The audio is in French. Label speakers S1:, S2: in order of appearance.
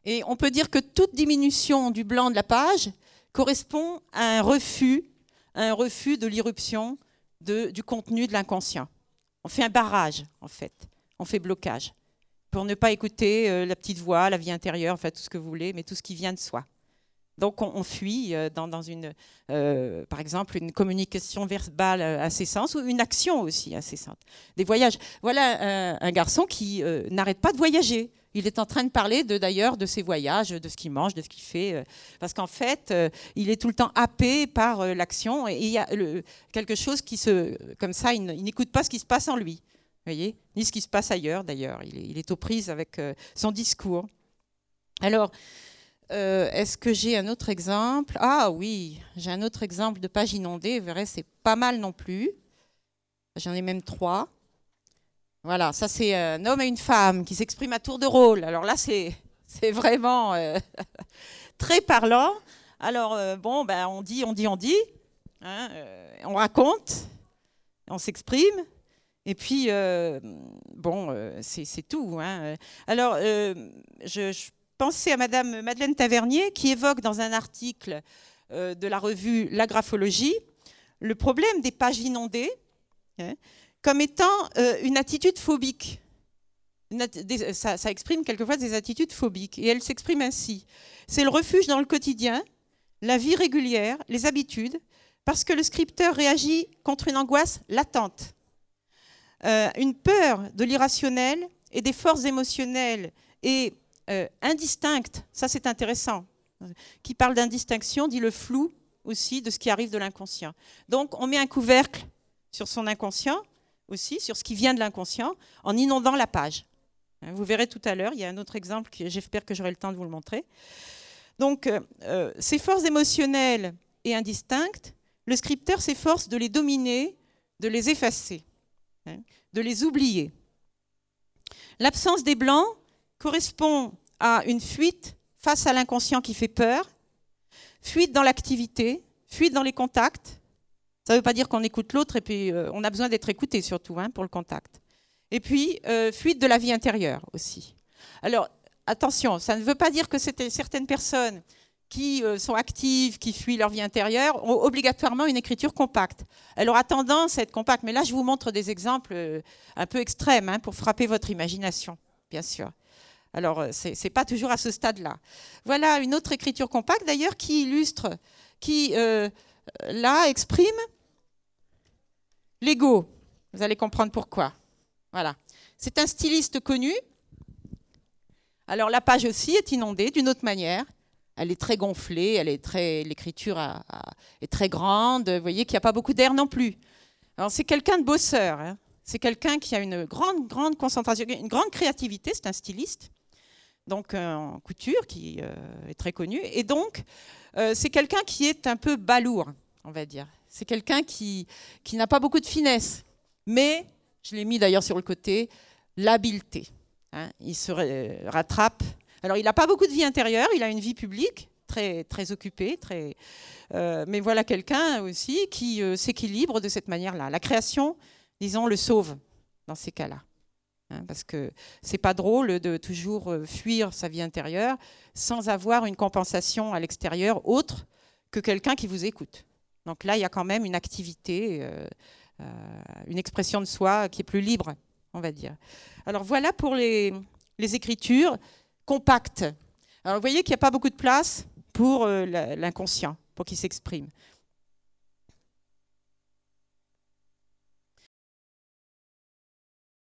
S1: Et on peut dire que toute diminution du blanc de la page correspond à un refus de l'irruption du contenu de l'inconscient. On fait un barrage, en fait. On fait blocage. Pour ne pas écouter la petite voix, la vie intérieure, enfin tout ce que vous voulez, mais tout ce qui vient de soi. Donc on fuit dans une, par exemple, une communication verbale incessante ou une action aussi incessante. Des voyages. Voilà un garçon qui n'arrête pas de voyager. Il est en train de parler d'ailleurs de ses voyages, de ce qu'il mange, de ce qu'il fait. Parce qu'en fait, il est tout le temps happé par l'action. Et il y a quelque chose qui comme ça, il n'écoute pas ce qui se passe en lui. Vous voyez, ni ce qui se passe ailleurs d'ailleurs. Il est aux prises avec son discours. Alors, est-ce que j'ai un autre exemple? Ah oui, j'ai un autre exemple de page inondée. Vous verrez, c'est pas mal non plus. J'en ai même 3. Voilà, ça c'est un homme et une femme qui s'expriment à tour de rôle. Alors là, c'est vraiment très parlant. Alors, bon, ben, on dit, hein, on raconte, on s'exprime. Et puis, bon, c'est tout. Hein. Alors, je pensais à Madame Madeleine Tavernier qui évoque dans un article de la revue La Graphologie le problème des pages inondées hein, comme étant une attitude phobique. Ça exprime quelquefois des attitudes phobiques. Et elle s'exprime ainsi. C'est le refuge dans le quotidien, la vie régulière, les habitudes, parce que le scripteur réagit contre une angoisse latente. Une peur de l'irrationnel et des forces émotionnelles et indistinctes, ça c'est intéressant. Qui parle d'indistinction dit le flou aussi de ce qui arrive de l'inconscient. Donc on met un couvercle sur son inconscient aussi, sur ce qui vient de l'inconscient, en inondant la page. Vous verrez tout à l'heure, il y a un autre exemple, j'espère que j'aurai le temps de vous le montrer. Donc ces forces émotionnelles et indistinctes, le scripteur s'efforce de les dominer, de les effacer. De les oublier. L'absence des blancs correspond à une fuite face à l'inconscient qui fait peur, fuite dans l'activité, fuite dans les contacts. Ça ne veut pas dire qu'on écoute l'autre et puis on a besoin d'être écouté surtout hein, pour le contact. Et puis, fuite de la vie intérieure aussi. Alors, attention, ça ne veut pas dire que certaines personnes qui sont actives, qui fuient leur vie intérieure, ont obligatoirement une écriture compacte. Elle aura tendance à être compacte, mais là, je vous montre des exemples un peu extrêmes hein, pour frapper votre imagination, bien sûr. Alors, ce n'est pas toujours à ce stade-là. Voilà une autre écriture compacte, d'ailleurs, qui illustre, qui, là, exprime l'ego. Vous allez comprendre pourquoi. Voilà. C'est un styliste connu. Alors, la page aussi est inondée d'une autre manière. Elle est très gonflée, l'écriture est très grande. Vous voyez qu'il n'y a pas beaucoup d'air non plus. Alors c'est quelqu'un de bosseur. Hein. C'est quelqu'un qui a une grande concentration, une grande créativité. C'est un styliste, donc en couture, qui est très connu. Et donc c'est quelqu'un qui est un peu balourd, on va dire. C'est quelqu'un qui n'a pas beaucoup de finesse, mais je l'ai mis d'ailleurs sur le côté, l'habileté. Hein. Il se rattrape. Alors, il n'a pas beaucoup de vie intérieure, il a une vie publique très, très occupée, mais voilà quelqu'un aussi qui s'équilibre de cette manière-là. La création, disons, le sauve dans ces cas-là. Hein, parce que ce n'est pas drôle de toujours fuir sa vie intérieure sans avoir une compensation à l'extérieur autre que quelqu'un qui vous écoute. Donc là, il y a quand même une activité, une expression de soi qui est plus libre, on va dire. Alors voilà pour les écritures compactes. Alors vous voyez qu'il n'y a pas beaucoup de place pour l'inconscient, pour qu'il s'exprime.